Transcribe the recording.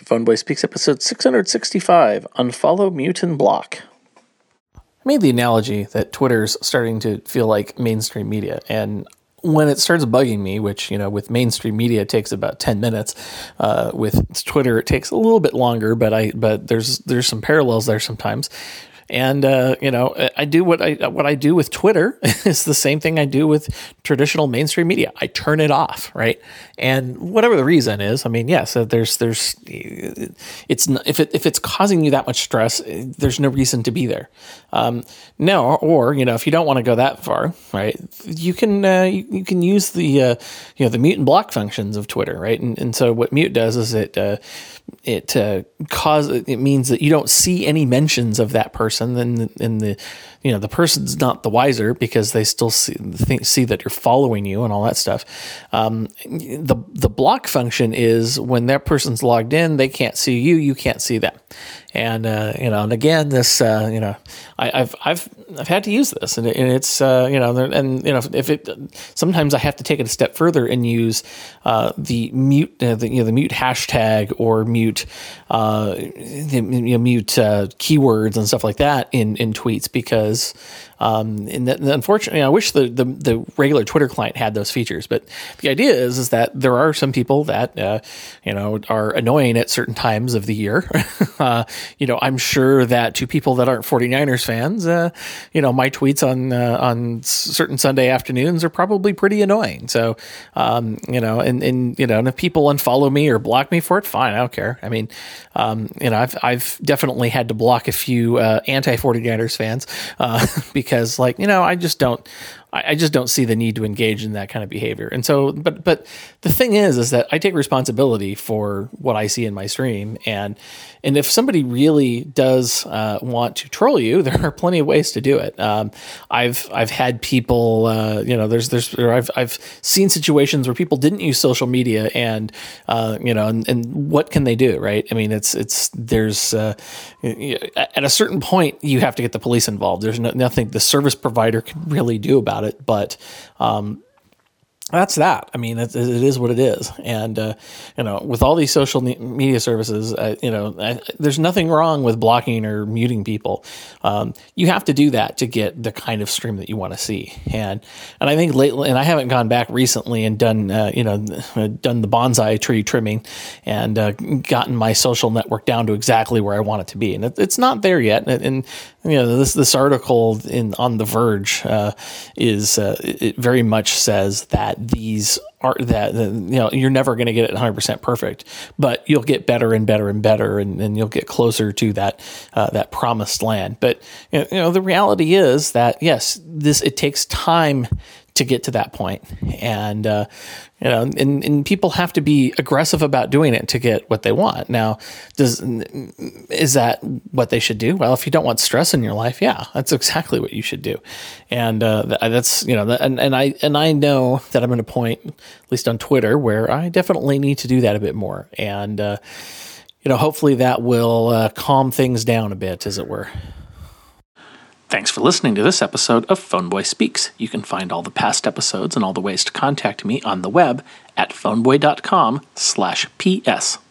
Phoneboy Speaks, episode 665, Unfollow, Mute, and Block. I made the analogy that Twitter's starting to feel like mainstream media, and when it starts bugging me, which, with mainstream media it takes about 10 minutes, with Twitter it takes a little bit longer, but there's some parallels there sometimes. And, I do what I do with Twitter is the same thing I do with traditional mainstream media. I turn it off, right? And whatever the reason is, yes, if it's causing you that much stress, there's no reason to be there. If you don't want to go that far, right, you can use the mute and block functions of Twitter, right? And so what mute does is it means that you don't see any mentions of that person, and the person's not the wiser because they still see that you're following you and all that stuff. The block function is when that person's logged in, they can't see you, you can't see them. And and again, this I've had to use this, and it's sometimes I have to take it a step further and use the mute the mute hashtag or mute mute keywords and stuff like that in tweets, because unfortunately, I wish the regular Twitter client had those features. But the idea is that there are some people that are annoying at certain times of the year. I'm sure that to people that aren't 49ers fans, my tweets on certain Sunday afternoons are probably pretty annoying. So, and if people unfollow me or block me for it, fine, I don't care. I've definitely had to block a few anti-49ers fans because, I just don't see the need to engage in that kind of behavior. And so, but the thing is that I take responsibility for what I see in my stream, and if somebody really does want to troll you, there are plenty of ways to do it. I've had people, I've seen situations where people didn't use social media, and what can they do, right? There's at a certain point you have to get the police involved. There's nothing the service provider can really do about it, but that's that. It is what it is. And, with all these social media services, there's nothing wrong with blocking or muting people. You have to do that to get the kind of stream that you want to see. And I think lately, and I haven't gone back recently and done the bonsai tree trimming and gotten my social network down to exactly where I want it to be. And it's not there yet. And this article on The Verge it very much says that these are you're never going to get it 100% perfect, but you'll get better and better and better, and you'll get closer to that promised land. But the reality is that yes, it takes time to get to that point, and and people have to be aggressive about doing it to get what they want. Now, is that what they should do? Well, if you don't want stress in your life, yeah, that's exactly what you should do. And that's and I know that I'm at a point, at least on Twitter, where I definitely need to do that a bit more. And hopefully that will calm things down a bit, as it were. Thanks for listening to this episode of Phoneboy Speaks. You can find all the past episodes and all the ways to contact me on the web at phoneboy.com/PS.